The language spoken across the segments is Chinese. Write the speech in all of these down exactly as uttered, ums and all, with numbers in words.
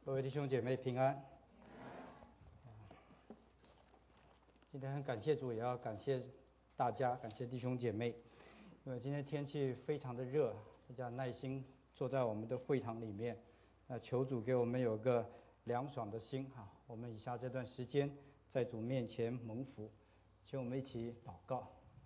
各位弟兄姐妹平安。今天很感谢主，也要感谢大家，感谢弟兄姐妹。因为今天天气非常的热，大家耐心坐在我们的会堂里面。那求主给我们有个凉爽的心哈。我们以下这段时间在主面前蒙福，请我们一起祷告。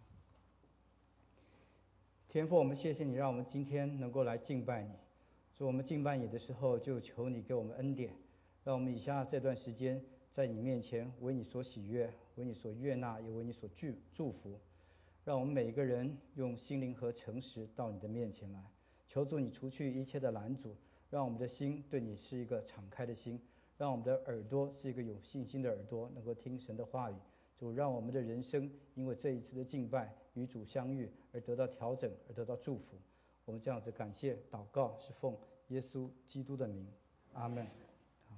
天父，我们谢谢你，让我们今天能够来敬拜你。主，我们敬拜你的时候，就求你给我们恩典，让我们以下这段时间在你面前为你所喜悦，为你所悦纳，也为你所祝祝福。让我们每一个人用心灵和诚实到你的面前来，求主你除去一切的拦阻，让我们的心对你是一个敞开的心，让我们的耳朵是一个有信心的耳朵，能够听神的话语。主，让我们的人生因为这一次的敬拜与主相遇而得到调整，而得到祝福。我们这样子感谢祷告，是奉耶稣基督的名，阿们。好，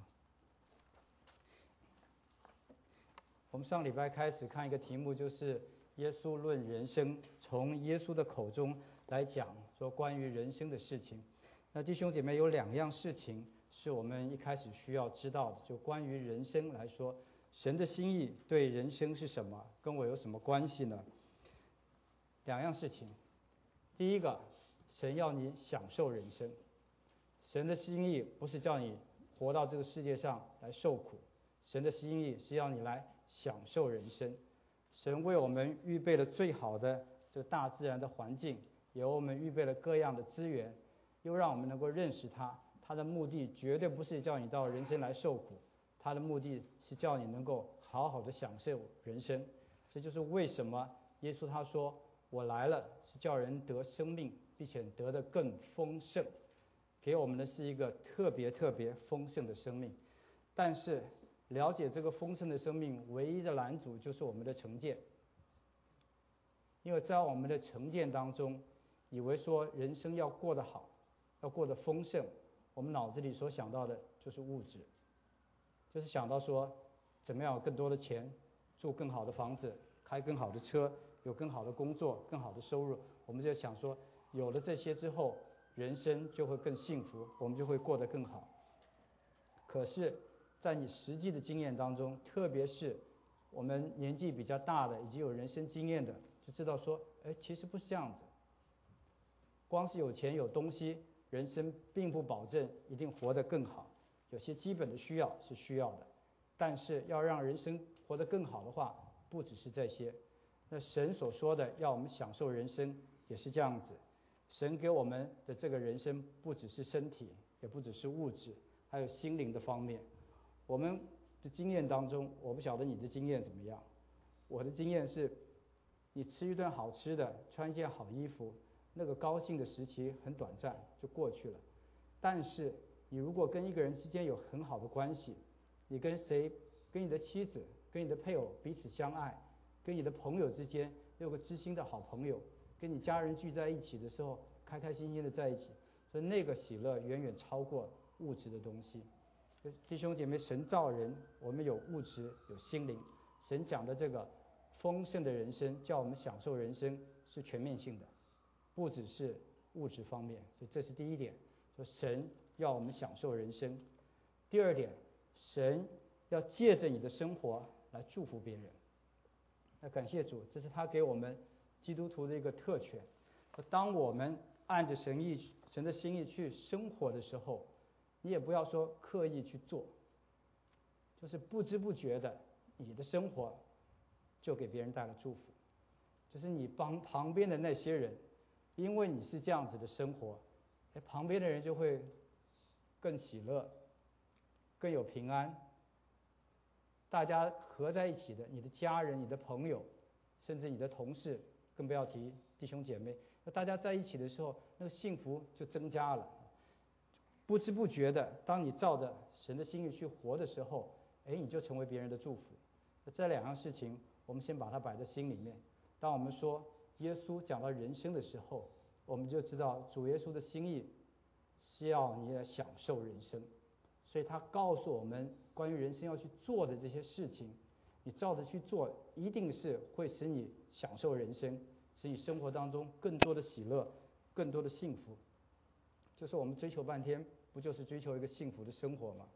我们上礼拜开始看一个题目，就是耶稣论人生，从耶稣的口中来讲说关于人生的事情。那弟兄姐妹，有两样事情是我们一开始需要知道的，就关于人生来说，神的心意对人生是什么，跟我有什么关系呢？两样事情。第一个，神要你享受人生。神的心意不是叫你活到这个世界上来受苦，神的心意是要你来享受人生。神为我们预备了最好的这个大自然的环境，也为我们预备了各样的资源，又让我们能够认识他。他的目的绝对不是叫你到人生来受苦，他的目的是叫你能够好好的享受人生。这就是为什么耶稣他说，我来了是叫人得生命，并且得得更丰盛，给我们的是一个特别特别丰盛的生命。但是了解这个丰盛的生命唯一的拦阻就是我们的成见，因为在我们的成见当中，以为说人生要过得好，要过得丰盛，我们脑子里所想到的就是物质，就是想到说怎么样有更多的钱，住更好的房子，开更好的车，有更好的工作，更好的收入。我们就想说有了这些之后，人生就会更幸福，我们就会过得更好。可是在你实际的经验当中，特别是我们年纪比较大的以及有人生经验的，就知道说哎，其实不是这样子。光是有钱有东西，人生并不保证一定活得更好，有些基本的需要是需要的，但是要让人生活得更好的话，不只是这些。那神所说的要我们享受人生也是这样子。神给我们的这个人生不只是身体，也不只是物质，还有心灵的方面。我们的经验当中，我不晓得你的经验怎么样，我的经验是，你吃一顿好吃的，穿一件好衣服，那个高兴的时期很短暂就过去了。但是你如果跟一个人之间有很好的关系，你跟谁，跟你的妻子，跟你的配偶彼此相爱，跟你的朋友之间有个知心的好朋友，跟你家人聚在一起的时候开开心心的在一起，所以那个喜乐远远超过物质的东西。弟兄姐妹，神造人，我们有物质有心灵，神讲的这个丰盛的人生，叫我们享受人生，是全面性的，不只是物质方面。所以这是第一点，说神要我们享受人生。第二点，神要借着你的生活来祝福别人。那感谢主，这是他给我们基督徒的一个特权。当我们按着神意神的心意去生活的时候，你也不要说刻意去做，就是不知不觉的，你的生活就给别人带来祝福。就是你帮旁边的那些人，因为你是这样子的生活，旁边的人就会更喜乐，更有平安。大家合在一起的，你的家人、你的朋友，甚至你的同事，更不要提弟兄姐妹，那大家在一起的时候，那个幸福就增加了。不知不觉的，当你照着神的心意去活的时候，哎，你就成为别人的祝福。这两样事情，我们先把它摆在心里面。当我们说耶稣讲到人生的时候，我们就知道主耶稣的心意是要你来享受人生，所以他告诉我们关于人生要去做的这些事情，你照着去做，一定是会使你享受人生，使你生活当中更多的喜乐，更多的幸福。就是我们追求半天，不就是追求一个幸福的生活吗？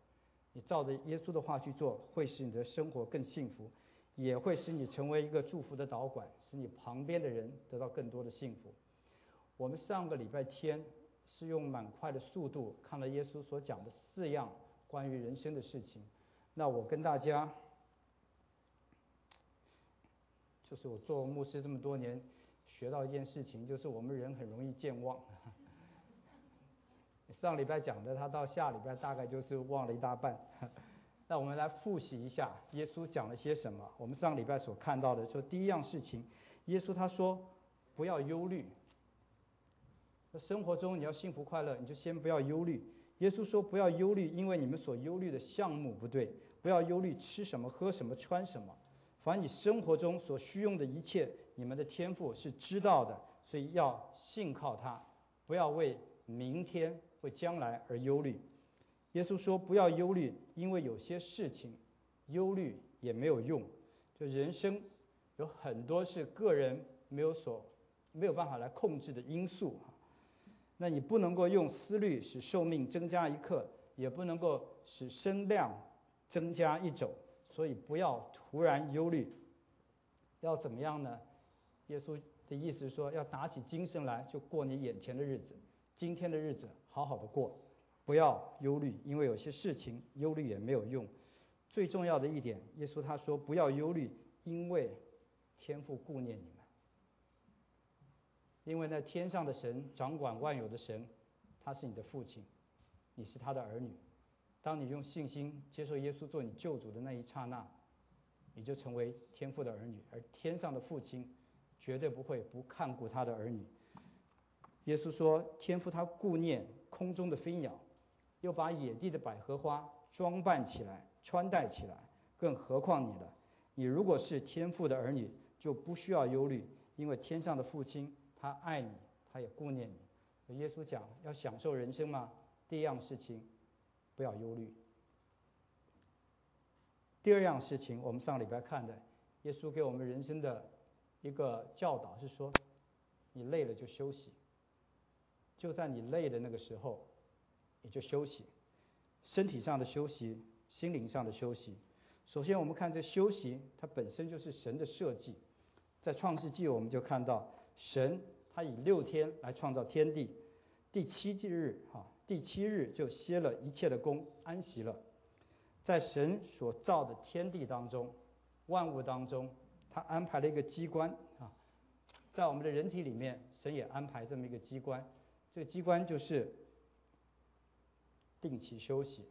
你照着耶稣的话去做，会使你的生活更幸福，也会使你成为一个祝福的导管，使你旁边的人得到更多的幸福。我们上个礼拜天是用蛮快的速度看了耶稣所讲的四样关于人生的事情。那我跟大家，就是我做牧师这么多年学到一件事情，就是我们人很容易健忘。上礼拜讲的，他到下礼拜大概就是忘了一大半。那我们来复习一下耶稣讲了些什么。我们上礼拜所看到的，说第一样事情，耶稣他说不要忧虑。生活中你要幸福快乐，你就先不要忧虑。耶稣说不要忧虑，因为你们所忧虑的项目不对。不要忧虑吃什么喝什么穿什么，凡你生活中所需用的一切，你们的天父是知道的，所以要信靠他，不要为明天为将来而忧虑。耶稣说不要忧虑，因为有些事情忧虑也没有用。就人生有很多是个人没有所没有办法来控制的因素，那你不能够用思虑使寿命增加一刻，也不能够使身量增加一肘，所以不要突然忧虑。要怎么样呢？耶稣的意思是说，要打起精神来，就过你眼前的日子，今天的日子好好的过，不要忧虑，因为有些事情忧虑也没有用。最重要的一点，耶稣他说不要忧虑，因为天父顾念你们。因为那天上的神，掌管万有的神，他是你的父亲，你是他的儿女。当你用信心接受耶稣做你救主的那一刹那，你就成为天父的儿女，而天上的父亲绝对不会不看顾他的儿女。耶稣说，天父他顾念空中的飞鸟，又把野地的百合花装扮起来穿戴起来，更何况你了。你如果是天父的儿女，就不需要忧虑，因为天上的父亲他爱你，他也顾念你。耶稣讲要享受人生嘛，第一样事情不要忧虑。第二样事情，我们上礼拜看的，耶稣给我们人生的一个教导是说，你累了就休息，就在你累的那个时候，你就休息，身体上的休息，心灵上的休息。首先我们看这休息，它本身就是神的设计。在创世纪我们就看到，神他以六天来创造天地，第七日啊，第七日就歇了一切的工，安息了。在神所造的天地当中，万物当中，他安排了一个机关啊，在我们的人体里面，神也安排这么一个机关，这个机关就是定期休息，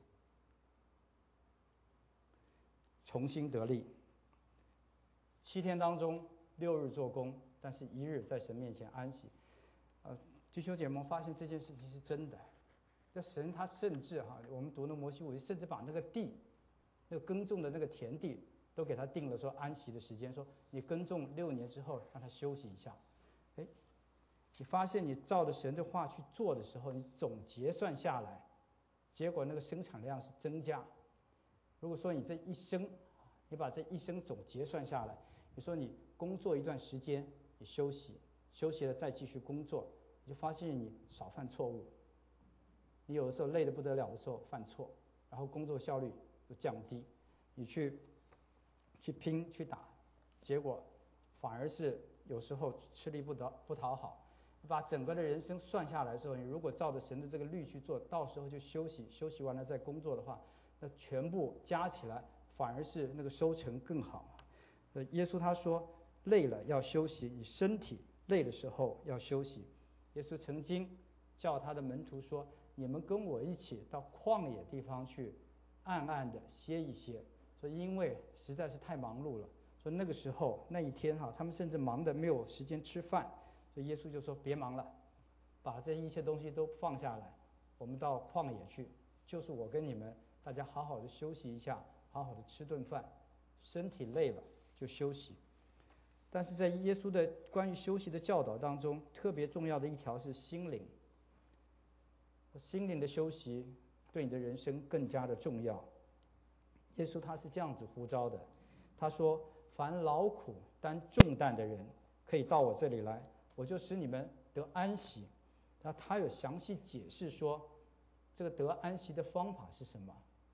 重新得力。七天当中，六日做工，但是一日在神面前安息。呃，弟兄姐妹们发现这件事情是真的。这神他甚至哈，我们读那摩西五经，甚至把那个地，那个耕种的那个田地，都给他定了说安息的时间，说你耕种六年之后，让他休息一下。哎，你发现你照着神的话去做的时候，你总结算下来，结果那个生产量是增加。如果说你这一生，你把这一生总结算下来，你说你工作一段时间，你休息，休息了再继续工作，你就发现你少犯错误。你有的时候累得不得了的时候犯错，然后工作效率就降低，你去去拼去打，结果反而是有时候吃力不得不讨好。把整个的人生算下来之后，你如果照着神的这个律去做，到时候就休息，休息完了再工作的话，那全部加起来反而是那个收成更好。呃，耶稣他说累了要休息，你身体累的时候要休息。耶稣曾经叫他的门徒说，你们跟我一起到旷野地方去暗暗的歇一歇，说因为实在是太忙碌了，说那个时候那一天哈，他们甚至忙得没有时间吃饭，所以耶稣就说别忙了，把这一切东西都放下来，我们到旷野去，就是我跟你们大家好好的休息一下，好好的吃顿饭，身体累了就休息。但是在耶稣的关于休息的教导当中，特别重要的一条是心灵。心灵的休息对你的人生更加的重要。耶稣他是这样子呼召的，他说凡劳苦担重担的人可以到我这里来，我就使你们得安息。那他有详细解释说这个得安息的方法是什么。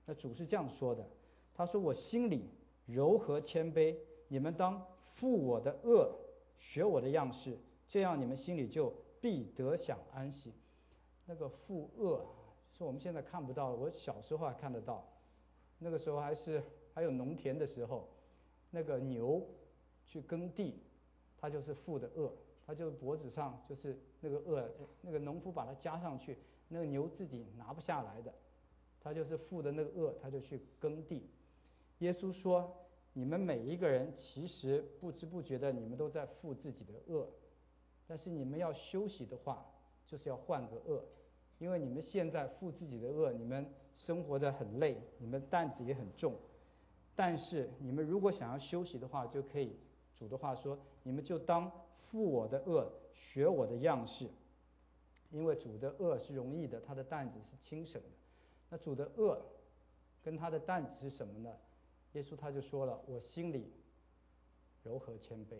那主是这样说的，他说我心里柔和谦卑，你们当负我的恶，学我的样式，这样你们心里就必得享安息。那个负恶是我们现在看不到，我小时候还看得到，那个时候还是还有农田的时候，那个牛去耕地，它就是负的恶，它就脖子上就是那个恶，那个农夫把它加上去，那个牛自己拿不下来的，他就是负的那个恶，他就去耕地。耶稣说，你们每一个人其实不知不觉的你们都在负自己的恶，但是你们要休息的话，就是要换个恶，因为你们现在负自己的恶，你们生活的很累，你们担子也很重，但是你们如果想要休息的话，就可以，主的话说，你们就当负我的恶，学我的样式，因为主的恶是容易的，他的担子是轻省的。那主的恶跟他的担子是什么呢？耶稣他就说了，我心里柔和谦卑。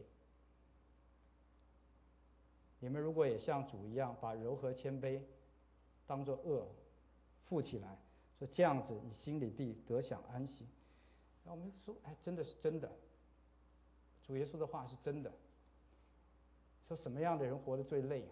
你们如果也像主一样，把柔和谦卑当作恶负起来，说这样子你心里必得享安息。那我们说，哎，真的是真的，主耶稣的话是真的。说什么样的人活得最累啊？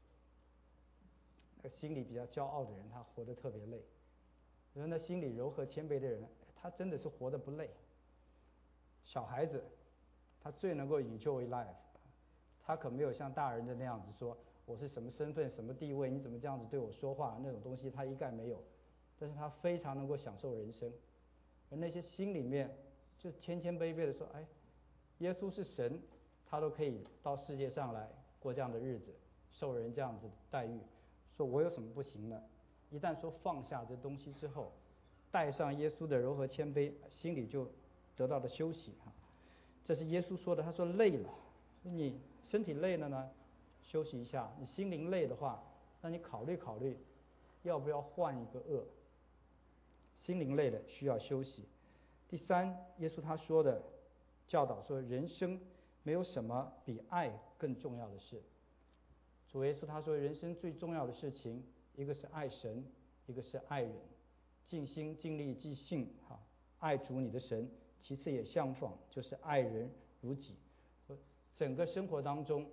那个心里比较骄傲的人，他活得特别累。人那心里柔和谦卑的人，他真的是活得不累。小孩子，他最能够 enjoy life， 他可没有像大人的那样子说我是什么身份、什么地位，你怎么这样子对我说话，那种东西他一概没有。但是他非常能够享受人生。而那些心里面就谦谦卑卑的说，哎，耶稣是神，他都可以到世界上来过这样的日子，受人这样子的待遇，说我有什么不行呢？一旦说放下这东西之后，带上耶稣的柔和谦卑，心里就得到了休息哈。这是耶稣说的，他说累了，你身体累了呢，休息一下；你心灵累的话，那你考虑考虑，要不要换一个恶？心灵累了需要休息。第三，耶稣他说的教导说，人生没有什么比爱更重要的事。主耶稣他说，人生最重要的事情，一个是爱神，一个是爱人，尽心尽力尽性哈，爱主你的神。其次也相仿，就是爱人如己。整个生活当中，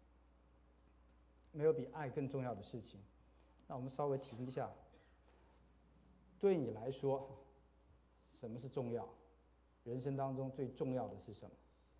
没有比爱更重要的事情。那我们稍微停一下，对你来说，什么是重要？人生当中最重要的是什么？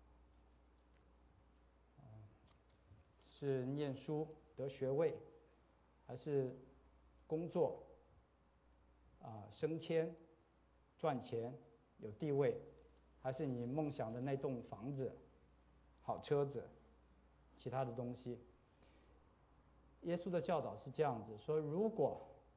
是念书得学位，还是工作啊升迁、赚钱有地位，还是你梦想的那栋房子、好车子、其他的东西？耶稣的教导是这样子说：如果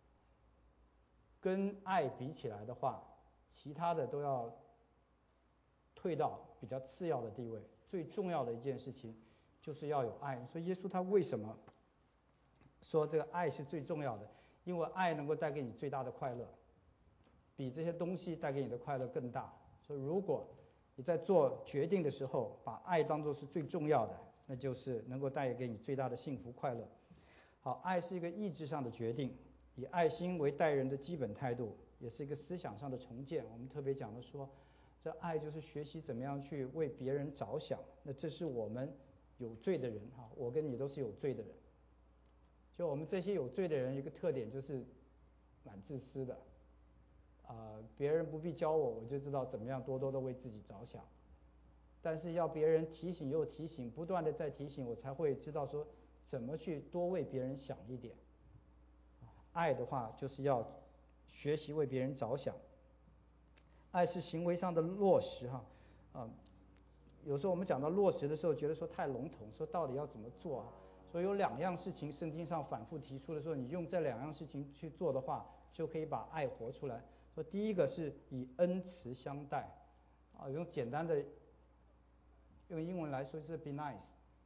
跟爱比起来的话，其他的都要退到比较次要的地位。最重要的一件事情就是要有爱。所以耶稣他为什么说这个爱是最重要的？因为爱能够带给你最大的快乐，比这些东西带给你的快乐更大。所以如果你在做决定的时候把爱当作是最重要的，那就是能够带给你最大的幸福快乐。好，爱是一个意志上的决定，以爱心为待人的基本态度，也是一个思想上的重建。我们特别讲的说，这爱就是学习怎么样去为别人着想。那这是我们有罪的人哈，我跟你都是有罪的人。就我们这些有罪的人，一个特点就是蛮自私的，啊、呃，别人不必教我，我就知道怎么样多多的为自己着想。但是要别人提醒又提醒，不断的在提醒，我才会知道说怎么去多为别人想一点。爱的话就是要学习为别人着想。爱是行为上的落实哈，啊，有时候我们讲到落实的时候，觉得说太笼统，说到底要怎么做啊？所以有两样事情，圣经上反复提出的时候，你用这两样事情去做的话，就可以把爱活出来。说第一个是以恩慈相待，啊，用简单的用英文来说就是 be nice，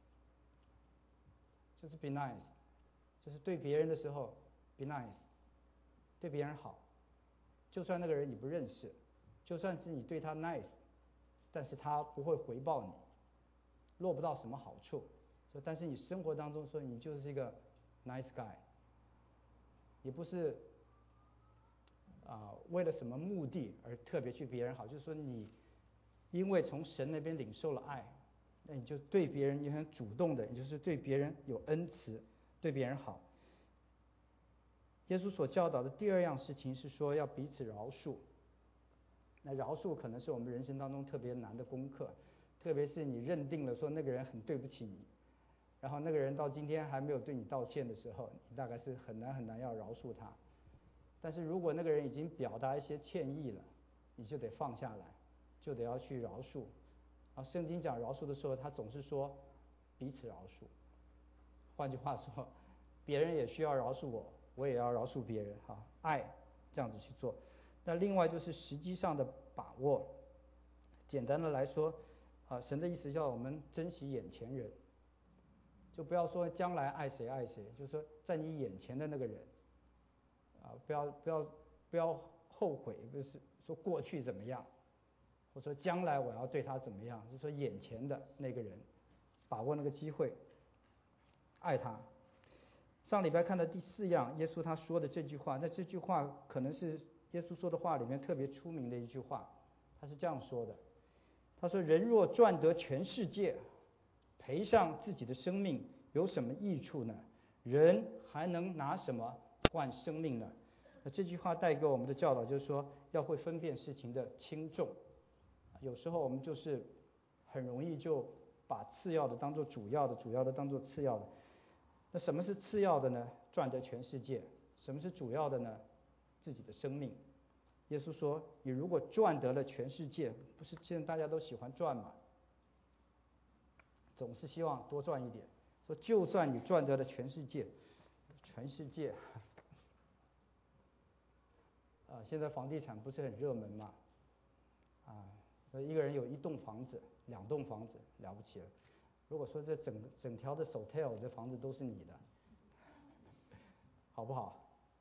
就是 be nice， 就是对别人的时候 be nice， 对别人好，就算那个人你不认识，就算是你对他 nice， 但是他不会回报你，落不到什么好处。说但是你生活当中说你就是一个 nice guy， 你不是啊、为了什么目的而特别去别人好，就是说你因为从神那边领受了爱，那你就对别人也很主动的，你就是对别人有恩慈，对别人好。耶稣所教导的第二样事情是说要彼此饶恕。那饶恕可能是我们人生当中特别难的功课，特别是你认定了说那个人很对不起你，然后那个人到今天还没有对你道歉的时候，你大概是很难很难要饶恕他。但是如果那个人已经表达一些歉意了，你就得放下来，就得要去饶恕。啊，圣经讲饶恕的时候，他总是说彼此饶恕。换句话说，别人也需要饶恕我，我也要饶恕别人，哈，爱这样子去做。那另外就是实际上的把握。简单的来说，啊，神的意思叫我们珍惜眼前人，就不要说将来爱谁爱谁，就是说在你眼前的那个人，啊，不要不要不要后悔，不是说过去怎么样，或者说将来我要对他怎么样，就是说眼前的那个人，把握那个机会，爱他。上礼拜看的第四样，耶稣他说的这句话，那这句话可能是耶稣说的话里面特别出名的一句话，他是这样说的，他说：“人若赚得全世界，赔上自己的生命，有什么益处呢？人还能拿什么换生命呢？”那这句话带给我们的教导就是说，要会分辨事情的轻重。有时候我们就是很容易就把次要的当做主要的，主要的当做次要的。那什么是次要的呢？赚得全世界。什么是主要的呢？自己的生命。耶稣说：“你如果赚得了全世界，不是现在大家都喜欢赚吗？总是希望多赚一点。说就算你赚得了全世界，全世界，啊，现在房地产不是很热门嘛？啊，一个人有一栋房子、两栋房子，了不起了。如果说这整整条的 Sotel 这房子都是你的，好不好？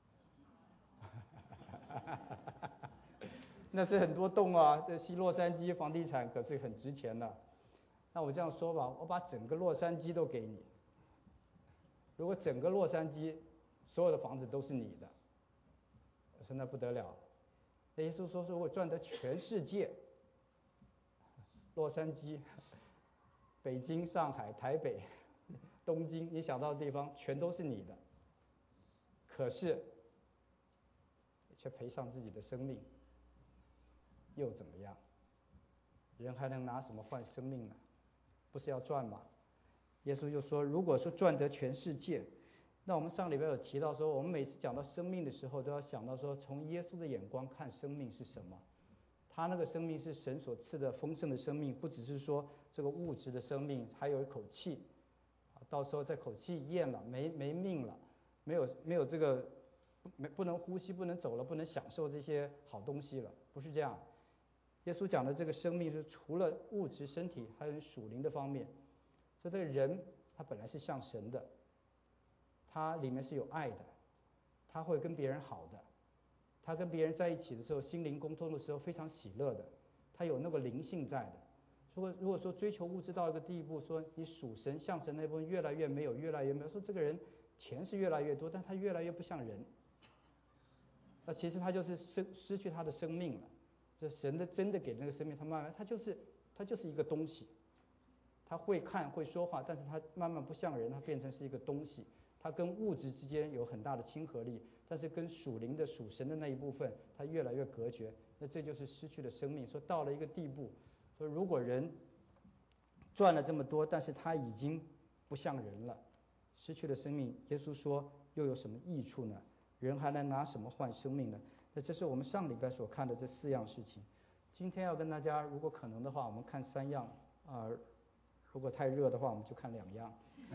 那是很多栋啊，这西洛杉矶房地产可是很值钱的。那我这样说吧，我把整个洛杉矶都给你，如果整个洛杉矶所有的房子都是你的，我说那不得了。那耶稣说，如果赚得全世界，洛杉矶、北京、上海、台北、东京，你想到的地方全都是你的，可是却赔上自己的生命，又怎么样？人还能拿什么换生命呢？不是要赚吗？耶稣就说，如果说赚得全世界，那我们上礼拜有提到说，我们每次讲到生命的时候，都要想到说，从耶稣的眼光看生命是什么。他那个生命是神所赐的丰盛的生命，不只是说这个物质的生命，还有一口气，到时候这口气咽了，没没命了，没有没有这个没不能呼吸，不能走了，不能享受这些好东西了，不是这样。耶稣讲的这个生命是除了物质身体，还有属灵的方面。所以这个人他本来是像神的，他里面是有爱的，他会跟别人好的，他跟别人在一起的时候，心灵沟通的时候非常喜乐的，他有那个灵性在的。如果如果说追求物质到一个地步，说你属神像神那部分越来越没有，越来越没有，说这个人钱是越来越多，但他越来越不像人，那其实他就是失失去他的生命了。就神的真的给那个生命，他慢慢他就是他就是一个东西，他会看会说话，但是他慢慢不像人，他变成是一个东西。他跟物质之间有很大的亲和力，但是跟属灵的属神的那一部分，他越来越隔绝。那这就是失去了生命。说到了一个地步，说如果人赚了这么多，但是他已经不像人了，失去了生命，耶稣说又有什么益处呢？人还能拿什么换生命呢？那这是我们上礼拜所看的这四样事情。今天要跟大家，如果可能的话，我们看三样啊、呃；如果太热的话，我们就看两样。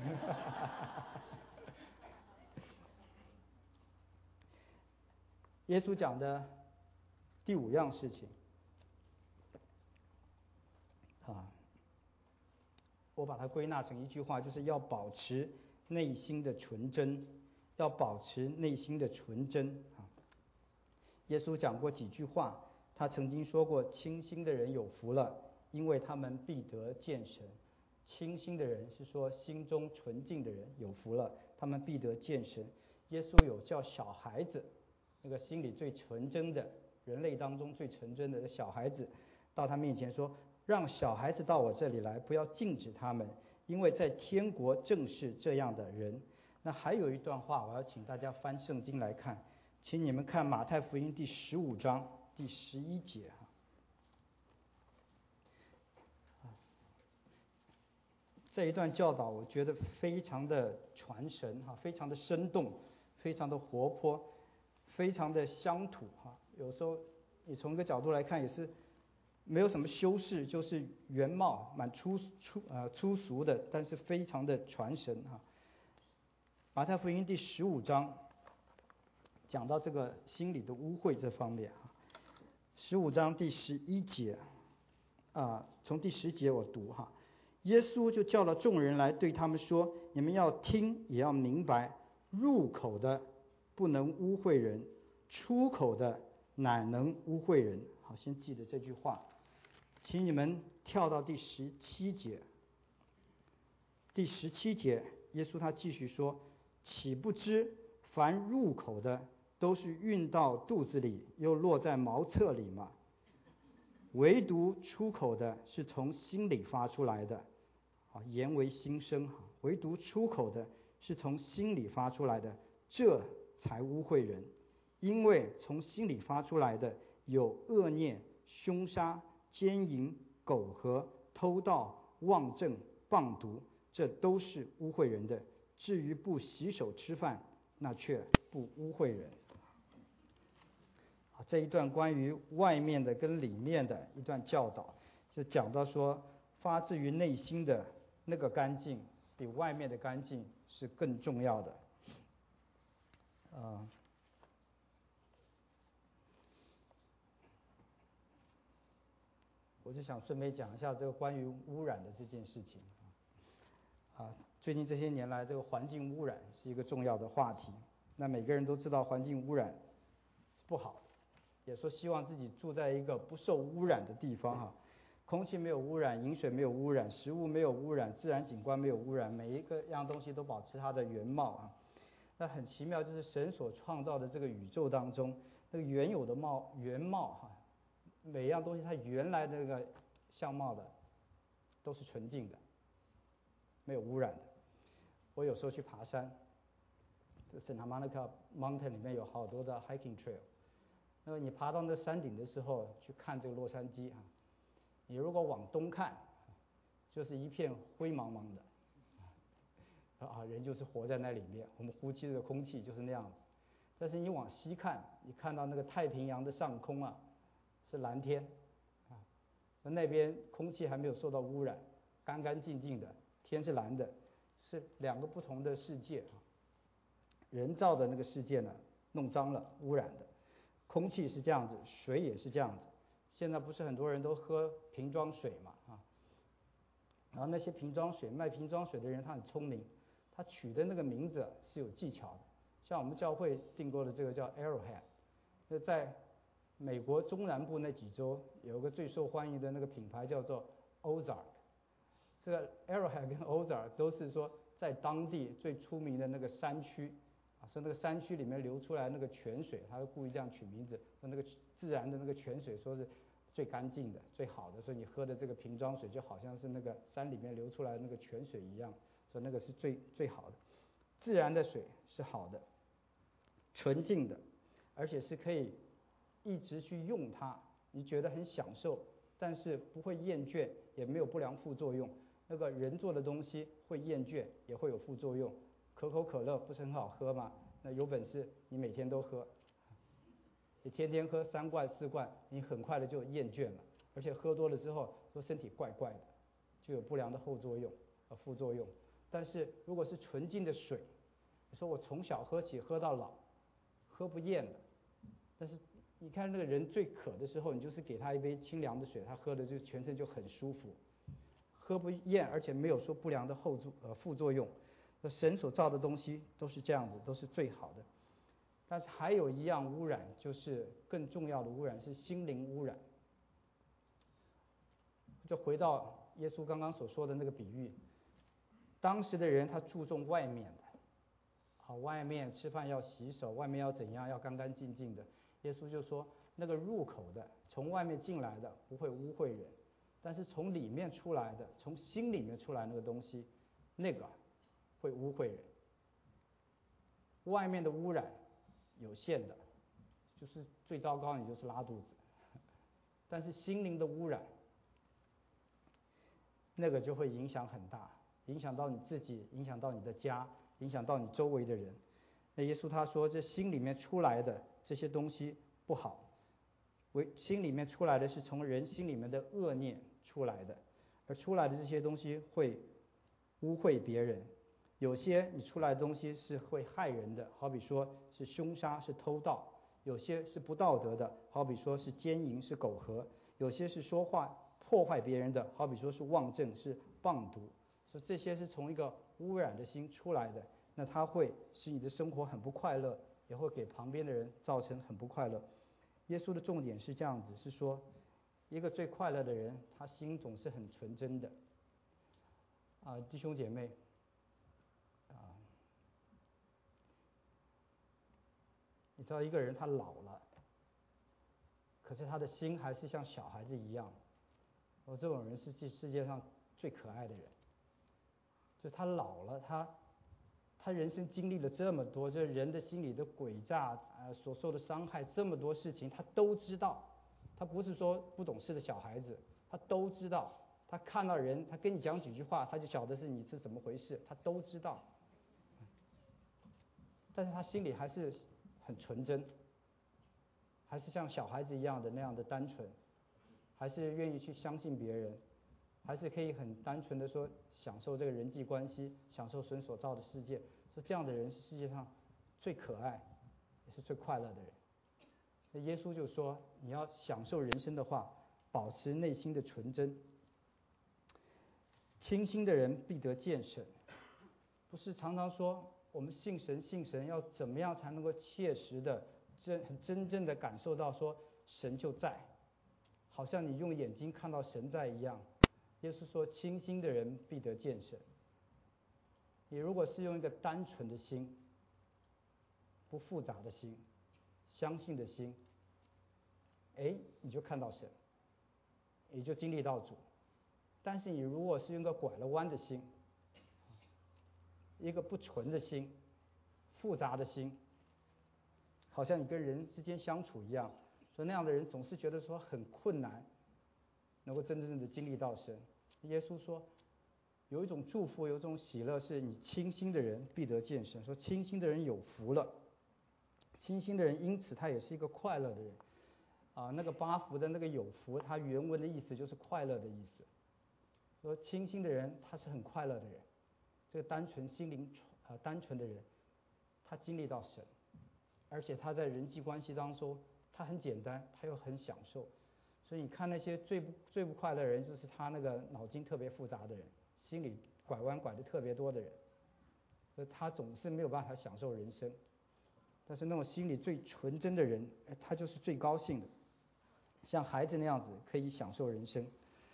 耶稣讲的第五样事情啊，我把它归纳成一句话，就是要保持内心的纯真，要保持内心的纯真啊。耶稣讲过几句话，他曾经说过：“清心的人有福了，因为他们必得见神。”清心的人是说心中纯净的人有福了，他们必得见神。耶稣有叫小孩子那个心里最纯真的人类当中最纯真的小孩子，到他面前说：“让小孩子到我这里来，不要禁止他们，因为在天国正是这样的人。”那还有一段话，我要请大家翻圣经来看，请你们看马太福音第十五章第十一节哈。这一段教导我觉得非常的传神哈，非常的生动，非常的活泼，非常的乡土哈。有时候你从一个角度来看也是没有什么修饰，就是原貌蛮粗粗呃粗俗的，但是非常的传神哈。马太福音第十五章讲到这个心理的污秽这方面哈，十五章第十一节啊，从第十节我读哈。耶稣就叫了众人来，对他们说：“你们要听，也要明白，入口的不能污秽人，出口的乃能污秽人。”好，先记得这句话。请你们跳到第十七节。第十七节，耶稣他继续说：“岂不知凡入口的，都是运到肚子里，又落在茅厕里吗？唯独出口的，是从心里发出来的。”啊，言为心声哈，唯独出口的是从心里发出来的，这才污秽人。因为从心里发出来的有恶念、凶杀、奸淫、苟合、偷盗、妄证、谤毒，这都是污秽人的。至于不洗手吃饭，那却不污秽人。啊，这一段关于外面的跟里面的一段教导，就讲到说，发自于内心的那个干净，比外面的干净是更重要的。呃，我就想顺便讲一下这个关于污染的这件事情。啊，最近这些年来，这个环境污染是一个重要的话题。那每个人都知道环境污染不好，也说希望自己住在一个不受污染的地方哈。空气没有污染，饮水没有污染，食物没有污染，自然景观没有污染，每一个样东西都保持它的原貌啊。那很奇妙，就是神所创造的这个宇宙当中，那个原有的貌原貌哈，每一样东西它原来的那个相貌的都是纯净的，没有污染的。我有时候去爬山，这 Santa Monica Mountain 里面有好多的 hiking trail， 那么你爬到那山顶的时候，去看这个洛杉矶啊。你如果往东看，就是一片灰茫茫的，啊，人就是活在那里面，我们呼吸的空气就是那样子。但是你往西看，你看到那个太平洋的上空啊，是蓝天，啊，那边空气还没有受到污染，干干净净的，天是蓝的，是两个不同的世界啊。人造的那个世界呢，弄脏了，污染的，空气是这样子，水也是这样子。现在不是很多人都喝瓶装水嘛啊，然后那些瓶装水卖瓶装水的人他很聪明，他取的那个名字是有技巧的。像我们教会订购的这个叫 Arrowhead， 那在美国中南部那几州有个最受欢迎的那个品牌叫做 Ozark， 这个 Arrowhead 跟 Ozark 都是说在当地最出名的那个山区啊，说那个山区里面流出来那个泉水，他会故意这样取名字，说那个自然的那个泉水说是最干净的、最好的，所以你喝的这个瓶装水就好像是那个山里面流出来的那个泉水一样，说那个是最最好的。自然的水是好的，纯净的，而且是可以一直去用它，你觉得很享受，但是不会厌倦，也没有不良副作用。那个人做的东西会厌倦，也会有副作用。可口可乐不是很好喝吗？那有本事你每天都喝。你天天喝三罐四罐，你很快的就厌倦了，而且喝多了之后说身体怪怪的，就有不良的后作用呃副作用。但是如果是纯净的水，你说我从小喝起喝到老，喝不厌的。但是你看那个人最渴的时候，你就是给他一杯清凉的水，他喝的就全身就很舒服，喝不厌，而且没有说不良的后作呃副作用。神所造的东西都是这样子，都是最好的。但是还有一样污染，就是更重要的污染是心灵污染。就回到耶稣刚刚所说的那个比喻，当时的人他注重外面的， 好，外面吃饭要洗手，外面要怎样，要干干净净的。耶稣就说，那个入口的，从外面进来的不会污秽人，但是从里面出来的，从心里面出来那个东西，那个会污秽人。外面的污染有限的，就是最糟糕，你就是拉肚子。但是心灵的污染，那个就会影响很大，影响到你自己，影响到你的家，影响到你周围的人。那耶稣他说，这心里面出来的这些东西不好，为心里面出来的是从人心里面的恶念出来的，而出来的这些东西会污秽别人。有些你出来的东西是会害人的，好比说是凶杀，是偷盗；有些是不道德的，好比说是奸淫，是苟合；有些是说话破坏别人的，好比说是妄证，是谤读。所以这些是从一个污染的心出来的，那它会使你的生活很不快乐，也会给旁边的人造成很不快乐。耶稣的重点是这样子，是说一个最快乐的人，他心总是很纯真的。啊，弟兄姐妹，啊，你知道一个人他老了，可是他的心还是像小孩子一样，我这种人是世世界上最可爱的人。就他老了，他他人生经历了这么多，这人的心理的诡诈，呃，所受的伤害，这么多事情他都知道。他不是说不懂事的小孩子，他都知道。他看到人，他跟你讲几句话，他就晓得是你是怎么回事，他都知道。但是他心里还是很纯真，还是像小孩子一样的那样的单纯，还是愿意去相信别人，还是可以很单纯的说享受这个人际关系，享受神所造的世界。说这样的人是世界上最可爱，也是最快乐的人。那耶稣就说，你要享受人生的话，保持内心的纯真。清心的人必得见神。不是常常说我们信神信神要怎么样才能够切实的真真正的感受到说神就在，好像你用眼睛看到神在一样。耶稣说，清心的人必得见神。你如果是用一个单纯的心，不复杂的心，相信的心，哎，你就看到神，也就经历到主。但是你如果是用个拐了弯的心，一个不纯的心，复杂的心，好像你跟人之间相处一样，所以那样的人总是觉得说很困难，能够真正的经历到神。耶稣说，有一种祝福，有一种喜乐，是你清心的人必得见神。说清心的人有福了，清心的人因此他也是一个快乐的人。啊，那个八福的那个有福，它原文的意思就是快乐的意思。说清心的人他是很快乐的人，这个单纯心灵呃单纯的人，他经历到神，而且他在人际关系当中他很简单，他又很享受。所以你看那些最不最不快乐的人，就是他那个脑筋特别复杂的人，心里拐弯拐的特别多的人，所以他总是没有办法享受人生。但是那种心里最纯真的人，他就是最高兴的，像孩子那样子可以享受人生。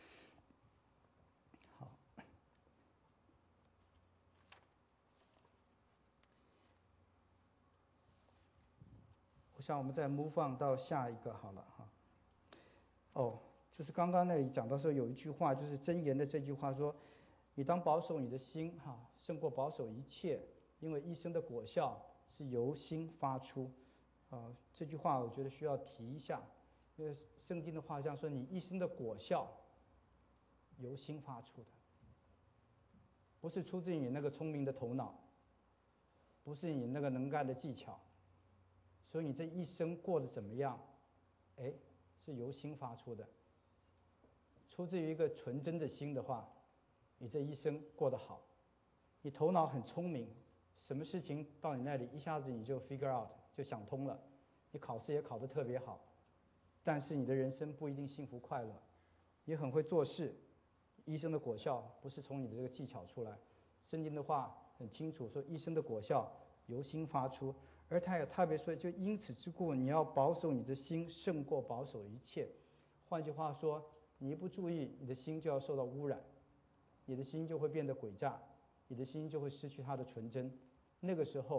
好，我想我们再 move on 到下一个好了哈。哦，就是刚刚那里讲到说有一句话，就是箴言的这句话说，你当保守你的心哈，胜过保守一切，因为一生的果效是由心发出。啊，这句话我觉得需要提一下，因为圣经的话这样说，你一生的果效由心发出的，不是出自于你那个聪明的头脑，不是你那个能干的技巧，所以你这一生过得怎么样，哎，是由心发出的。出自于一个纯真的心的话，你这一生过得好。你头脑很聪明，什么事情到你那里一下子你就 figure out， 就想通了，你考试也考得特别好，但是你的人生不一定幸福快乐。你很会做事，一生的果效不是从你的这个技巧出来。圣经的话很清楚说，一生的果效由心发出，而他也特别说，就因此之故，你要保守你的心胜过保守一切。换句话说，你一不注意，你的心就要受到污染，你的心就会变得诡诈，你的心就会失去它的纯真。那个时候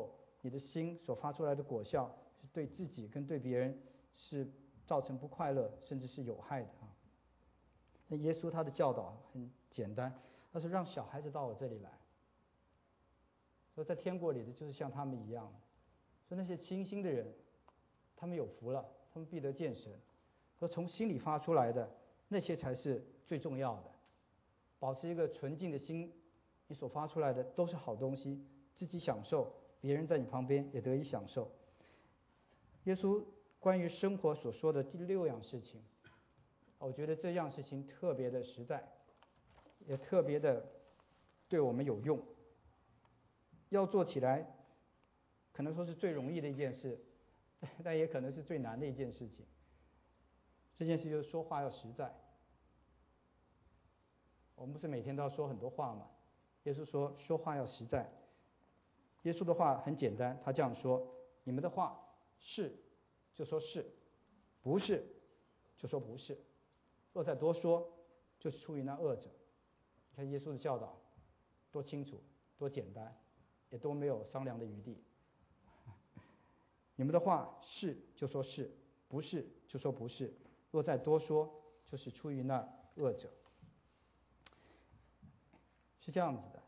你的心所发出来的果效是对自己跟对别人是造成不快乐，甚至是有害的啊。那耶稣他的教导很简单，他说让小孩子到我这里来，说在天国里的就是像他们一样，说那些清心的人，他们有福了，他们必得见神。说从心里发出来的那些才是最重要的，保持一个纯净的心，你所发出来的都是好东西，自己享受，别人在你旁边也得以享受。耶稣关于生活所说的第六样事情，我觉得这样事情特别的实在，也特别的对我们有用，要做起来可能说是最容易的一件事，但也可能是最难的一件事情。这件事就是说话要实在。我们不是每天都要说很多话吗？耶稣说说话要实在。耶稣的话很简单，他这样说：你们的话是就说是，不是就说不是，若再多说，就是出于那恶者。你看耶稣的教导多清楚，多简单，也多没有商量的余地。你们的话是就说是，不是就说不是，若再多说，就是出于那恶者。是这样子的，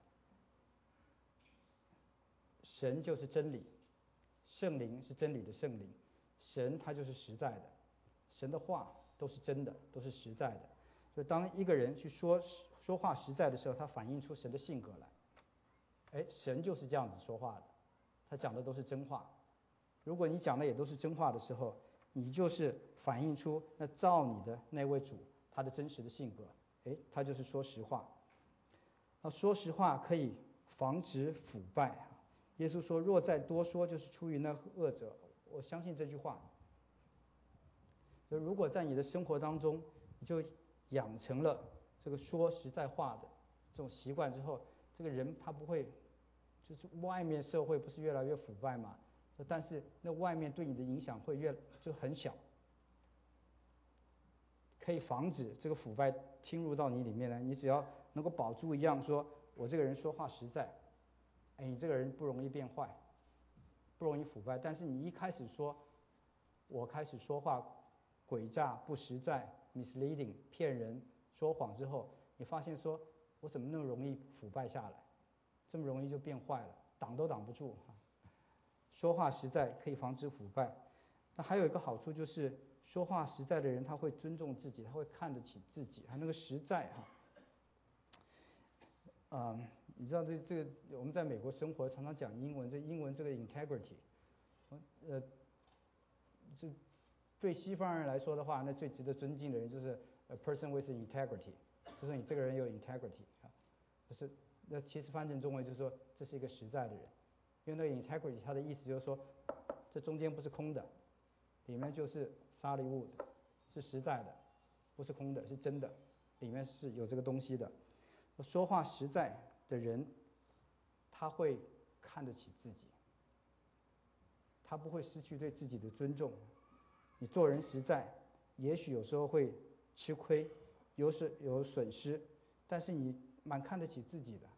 神就是真理，圣灵是真理的圣灵，神他就是实在的，神的话都是真的，都是实在的。所以当一个人去说说话实在的时候，他反映出神的性格来。哎，神就是这样子说话的，他讲的都是真话。如果你讲的也都是真话的时候，你就是反映出那造你的那位主他的真实的性格。哎，他就是说实话。那说实话可以防止腐败。耶稣说若再多说，就是出于那恶者。我相信这句话。就如果在你的生活当中你就养成了这个说实在话的这种习惯之后，这个人他不会，就是外面社会不是越来越腐败嘛，但是那外面对你的影响会越就很小，可以防止这个腐败侵入到你里面来。你只要能够保住一样，说我这个人说话实在，哎，你这个人不容易变坏，不容易腐败。但是你一开始说，我开始说话诡诈不实在 misleading 骗人说谎之后，你发现说我怎么那么容易腐败下来，这么容易就变坏了，挡都挡不住。说话实在可以防止腐败。那还有一个好处就是，说话实在的人他会尊重自己，他会看得起自己，他那个实在哈。啊、嗯，你知道这这个我们在美国生活常常讲英文，这英文这个 integrity， 呃，这对西方人来说的话，那最值得尊敬的人就是 a person with integrity， 就是你这个人有 integrity 啊，不是，那其实翻成中文就是说这是一个实在的人，因为那个 integrity 它的意思就是说这中间不是空的，里面就是 solid wood， 是实在的，不是空的，是真的，里面是有这个东西的。说话实在的人，他会看得起自己，他不会失去对自己的尊重。你做人实在，也许有时候会吃亏，有损有损失，但是你蛮看得起自己的。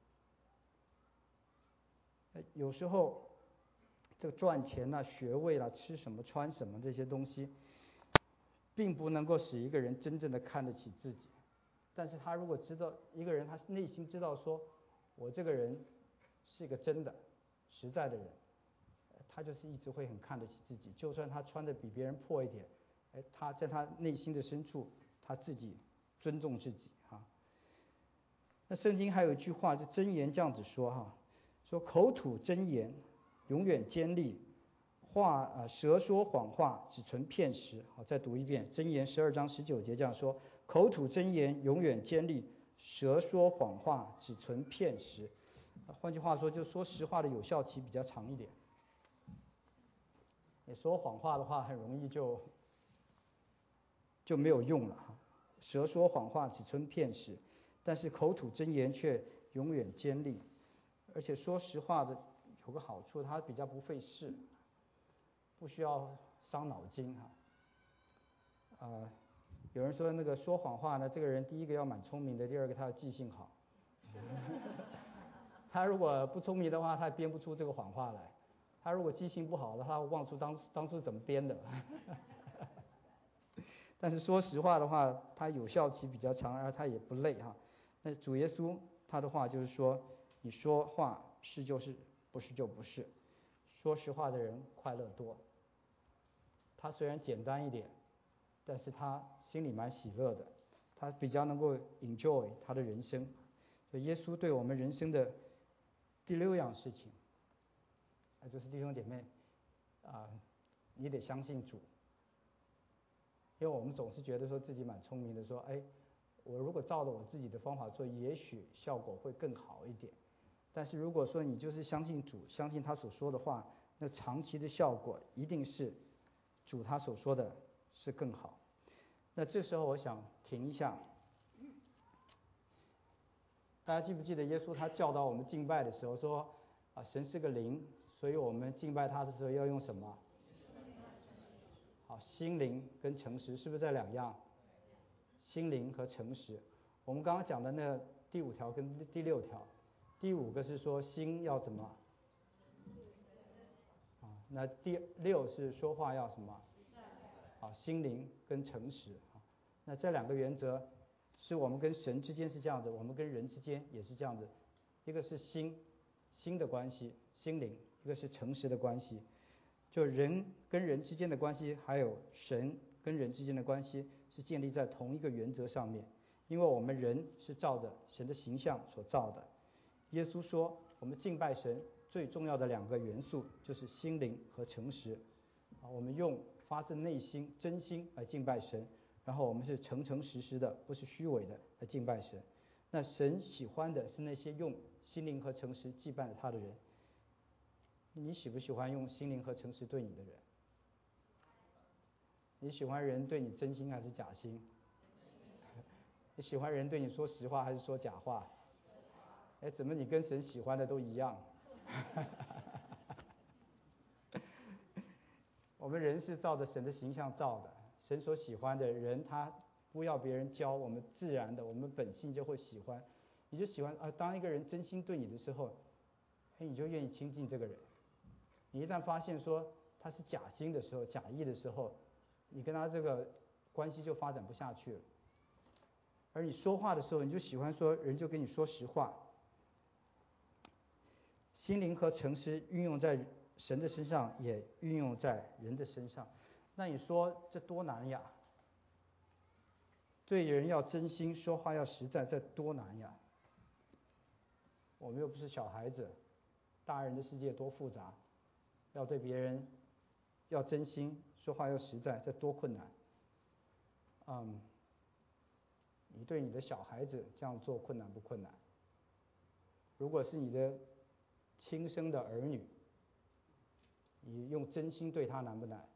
有时候这个赚钱啦、学位啦、吃什么穿什么这些东西，并不能够使一个人真正的看得起自己。但是他如果知道一个人，他内心知道说，我这个人是一个真的、实在的人，他就是一直会很看得起自己。就算他穿的比别人破一点，哎，他在他内心的深处，他自己尊重自己哈。那圣经还有一句话，就箴言这样子说哈，说口吐真言，永远坚立。话啊、呃，舌说谎话，只存骗时。好，再读一遍，箴言十二章十九节这样说：口吐真言，永远坚立；舌说谎话，只存骗时。换句话说，就说实话的有效期比较长一点。你说谎话的话，很容易就就没有用了哈。舌说谎话，只存骗时，但是口吐真言却永远坚立。而且说实话的有个好处，它比较不费事。不需要伤脑筋哈，啊、呃，有人说那个说谎话呢，这个人第一个要蛮聪明的，第二个他的记性好。他如果不聪明的话，他编不出这个谎话来， 他如果记性不好的，他忘出当当初怎么编的。但是说实话的话，它有效期比较长，而它也不累哈。那主耶稣他的话就是说，你说话是就是，不是就不是。说实话的人快乐多。他虽然简单一点，但是他心里蛮喜乐的，他比较能够 enjoy 他的人生。所以耶稣对我们人生的第六样事情，那就是弟兄姐妹啊，你得相信主。因为我们总是觉得说自己蛮聪明的，说哎，我如果照着我自己的方法做，也许效果会更好一点。但是如果说你就是相信主，相信他所说的话，那长期的效果一定是主他所说的是更好。那这时候我想停一下，大家记不记得耶稣他教导我们敬拜的时候说啊，神是个灵，所以我们敬拜他的时候要用什么？好，心灵跟诚实是不是这两样？心灵和诚实，我们刚刚讲的那第五条跟第六条，第五个是说心要怎么？啊，那第六是说话要什么？好，心灵跟诚实。好，那这两个原则是我们跟神之间是这样子，我们跟人之间也是这样子，一个是心心的关系，心灵；一个是诚实的关系。就人跟人之间的关系，还有神跟人之间的关系，是建立在同一个原则上面。因为我们人是照着神的形象所造的。耶稣说，我们敬拜神最重要的两个元素就是心灵和诚实。啊，我们用发自内心、真心来敬拜神，然后我们是诚诚实实的，不是虚伪的来敬拜神。那神喜欢的是那些用心灵和诚实祭拜他的人。你喜不喜欢用心灵和诚实对你的人？你喜欢人对你真心还是假心？你喜欢人对你说实话还是说假话？哎，怎么你跟神喜欢的都一样？我们人是照着神的形象造的，神所喜欢的人，他不要别人教，我们自然的，我们本性就会喜欢。你就喜欢啊，当一个人真心对你的时候，哎，你就愿意亲近这个人。你一旦发现说他是假心的时候，假意的时候，你跟他这个关系就发展不下去了。而你说话的时候，你就喜欢说人就跟你说实话。心灵和诚实运用在神的身上，也运用在人的身上。那你说这多难呀？对人要真心，说话要实在，这多难呀？我们又不是小孩子，大人的世界多复杂，要对别人要真心，说话要实在，这多困难。嗯，你对你的小孩子这样做困难不困难？如果是你的亲生的儿女，你用真心对他难不难？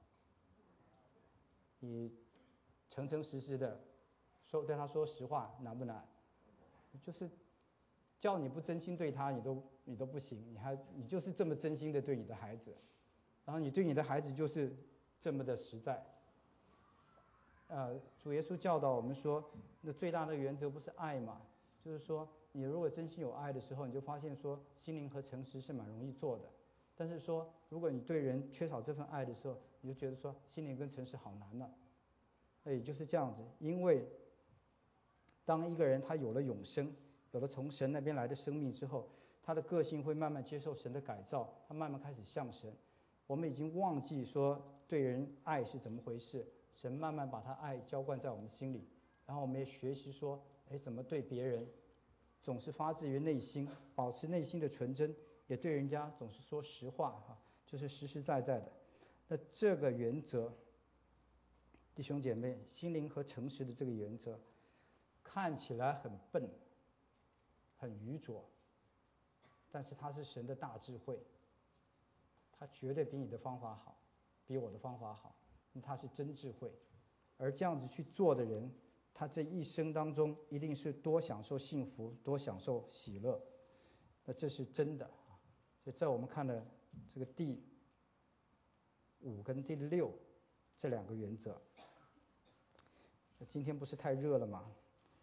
你诚诚实实的说对他说实话难不难？就是叫你不真心对他，你都你都不行，你还你就是这么真心的对你的孩子，然后你对你的孩子就是这么的实在。呃，主耶稣教导我们说，那最大的原则不是爱嘛？就是说，你如果真心有爱的时候，你就发现说，心灵和诚实是蛮容易做的。但是说，如果你对人缺少这份爱的时候，你就觉得说，心灵跟诚实好难呢。那也就是这样子，因为当一个人他有了永生，有了从神那边来的生命之后，他的个性会慢慢接受神的改造，他慢慢开始像神。我们已经忘记说对人爱是怎么回事，神慢慢把他爱浇灌在我们心里，然后我们也学习说，哎，怎么对别人总是发自于内心，保持内心的纯真，也对人家总是说实话哈，就是实实在在的。那这个原则，弟兄姐妹，心灵和诚实的这个原则，看起来很笨，很愚拙，但是它是神的大智慧，它绝对比你的方法好，比我的方法好，它是真智慧。而这样子去做的人，他这一生当中一定是多享受幸福，多享受喜乐。那这是真的啊！所以在我们看的这个第五跟第六这两个原则，今天不是太热了吗？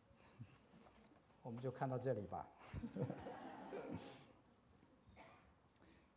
我们就看到这里吧。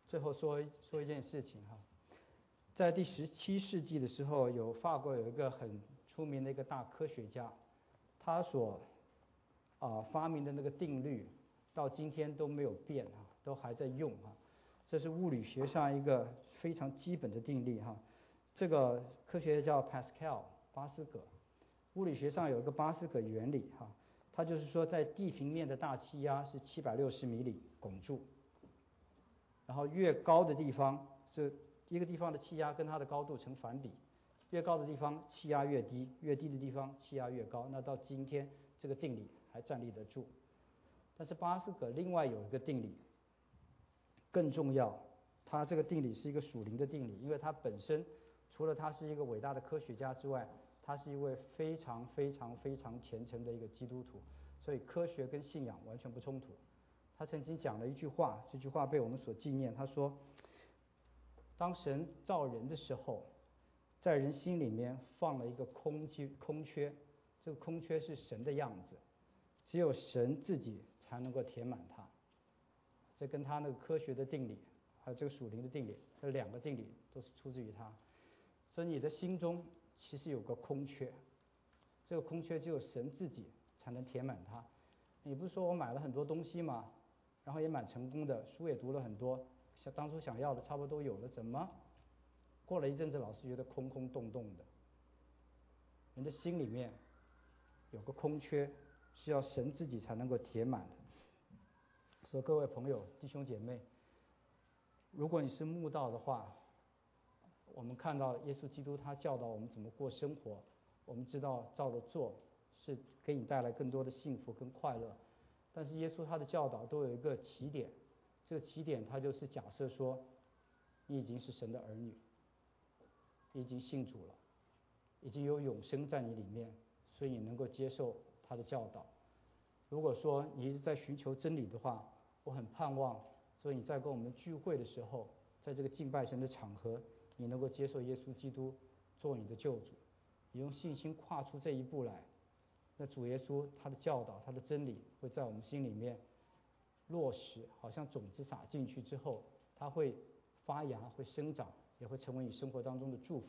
最后说说一件事情哈，在第十七世纪的时候，有法国有一个很出名的一个大科学家，他所啊发明的那个定律，到今天都没有变啊，都还在用啊。这是物理学上一个非常基本的定律哈。这个科学家叫 Pascal 巴斯葛，物理学上有一个巴斯葛原理哈，它就是说在地平面的大气压是七百六十米里汞柱，然后越高的地方，这一个地方的气压跟它的高度成反比，越高的地方气压越低，越低的地方气压越高。那到今天这个定理还站立得住。但是巴斯葛另外有一个定理更重要，它这个定理是一个属灵的定理，因为它本身除了他是一个伟大的科学家之外，他是一位非常非常非常虔诚的一个基督徒，所以科学跟信仰完全不冲突。他曾经讲了一句话，这句话被我们所纪念。他说，当神造人的时候，在人心里面放了一个空缺，空缺，这个空缺是神的样子，只有神自己才能够填满它。这跟他那个科学的定理还有这个属灵的定理，这两个定理都是出自于他。所以你的心中其实有个空缺，这个空缺只有神自己才能填满它。你不是说我买了很多东西吗？然后也蛮成功的，书也读了很多，想当初想要的差不多都有了，怎么过了一阵子老是觉得空空洞洞的？人的心里面有个空缺，是要神自己才能够填满的。所以各位朋友、弟兄姐妹，如果你是慕道的话，我们看到耶稣基督他教导我们怎么过生活，我们知道照着做是给你带来更多的幸福跟快乐。但是耶稣他的教导都有一个起点，这个起点他就是假设说你已经是神的儿女，你已经信主了，已经有永生在你里面，所以你能够接受他的教导。如果说你一直在寻求真理的话，我很盼望所以你在跟我们聚会的时候，在这个敬拜神的场合，你能够接受耶稣基督做你的救主，你用信心跨出这一步来，那主耶稣他的教导他的真理会在我们心里面落实，好像种子撒进去之后，它会发芽会生长，也会成为你生活当中的祝福。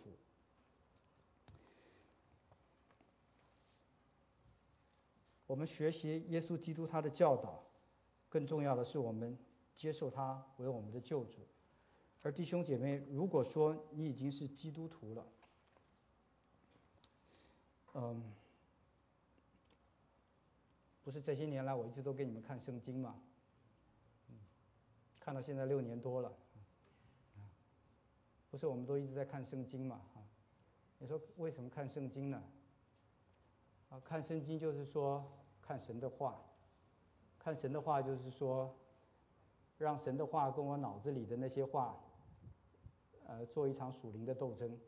我们学习耶稣基督他的教导，更重要的是我们接受他为我们的救主。而弟兄姐妹，如果说你已经是基督徒了，嗯，不是这些年来我一直都给你们看圣经嘛，嗯，看到现在六年多了，不是我们都一直在看圣经嘛？啊，你说为什么看圣经呢？啊，看圣经就是说看神的话，看神的话就是说，让神的话跟我脑子里的那些话，呃，做一场属灵的斗争，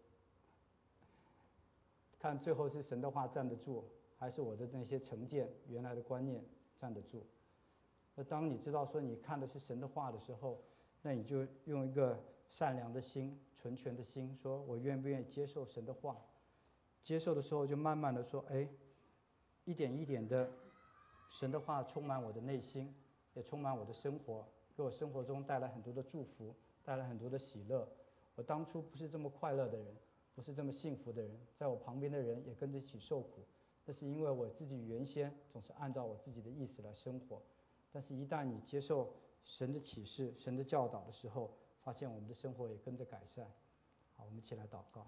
看最后是神的话站得住，还是我的那些成见、原来的观念站得住。那当你知道说你看的是神的话的时候，那你就用一个善良的心、纯全的心，说我愿不愿意接受神的话？接受的时候就慢慢的说，哎，一点一点的，神的话充满我的内心，也充满我的生活，给我生活中带来很多的祝福，带来很多的喜乐。我当初不是这么快乐的人，不是这么幸福的人，在我旁边的人也跟着一起受苦，那是因为我自己原先总是按照我自己的意思来生活。但是一旦你接受神的启示、神的教导的时候，发现我们的生活也跟着改善。好，我们一起来祷告。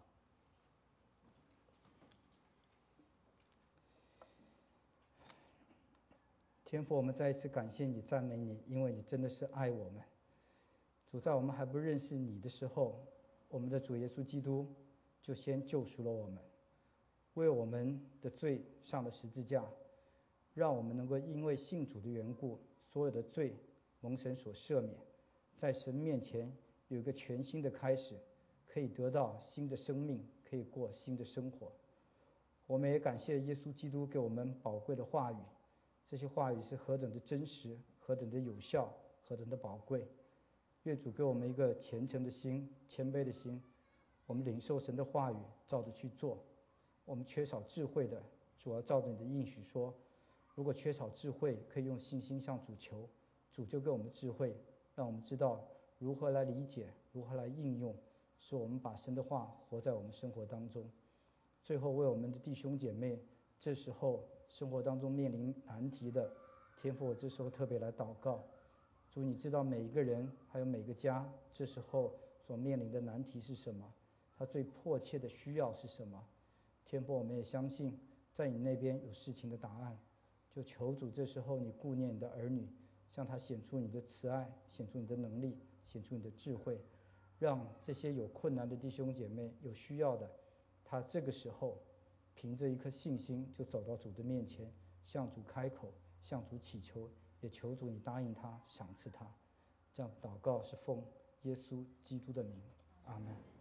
天父，我们再一次感谢你、赞美你，因为你真的是爱我们。主，在我们还不认识你的时候，我们的主耶稣基督就先救赎了我们，为我们的罪上了十字架，让我们能够因为信主的缘故，所有的罪蒙神所赦免，在神面前有一个全新的开始，可以得到新的生命，可以过新的生活。我们也感谢耶稣基督给我们宝贵的话语，这些话语是何等的真实，何等的有效，何等的宝贵。愿主给我们一个虔诚的心、谦卑的心，我们领受神的话语，照着去做。我们缺少智慧的，主要照着你的应许说，如果缺少智慧，可以用信心向主求，主就给我们智慧，让我们知道如如何来理解，如何来应用，使我们把神的话活在我们生活当中。最后为我们的弟兄姐妹，这时候生活当中面临难题的天父，我这时候特别来祷告。主，你知道每一个人还有每个家这时候所面临的难题是什么，他最迫切的需要是什么。天父，我们也相信在你那边有事情的答案，就求主这时候你顾念你的儿女，向他显出你的慈爱，显出你的能力，显出你的智慧，让这些有困难的弟兄姐妹有需要的，他这个时候凭着一颗信心就走到主的面前，向主开口，向主祈求，也求主你答应他，赏赐他。这样祷告是奉耶稣基督的名，阿们。